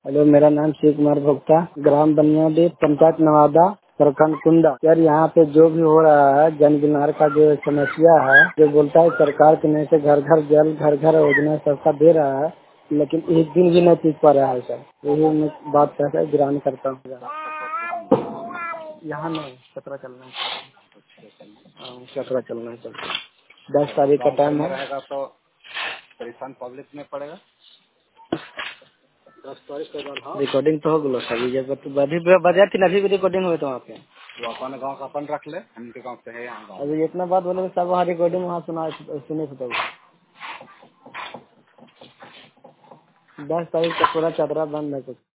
Hello, मेरा नाम शिव कुमार भोक्ता, ग्राम बनियादेव, पंचायत नवादा, प्रखंड कुंदा। यार यहाँ पे जो भी हो रहा है, जन बिनार का जो समस्या है, जो बोलता है सरकार के नहीं से घर घर जल, घर घर योजना सबका दे रहा है, लेकिन एक दिन भी नहीं पीछ पा रहा है सर। यही मैं बात कहकर गिरान करता हूँ। यहाँ नहीं, 17 चलना है। हाँ, 17 चलना है सर। 10 तारीख का टाइम है तो परेशान पब्लिक में पड़ेगा। 10 तारीख के बाद हाँ रिकॉर्डिंग तो हो गलो सभी जब अभी बजा थी, अभी भी रिकॉर्डिंग हुई तो वहाँ पे वो अपन गाँव का अपन रख ले, हम गाँव से है यहाँ। अभी इतना बात बोले सब वहाँ रिकॉर्डिंग वहाँ सुने थे। 10 तारीख का पूरा चदरा बंद है कुछ।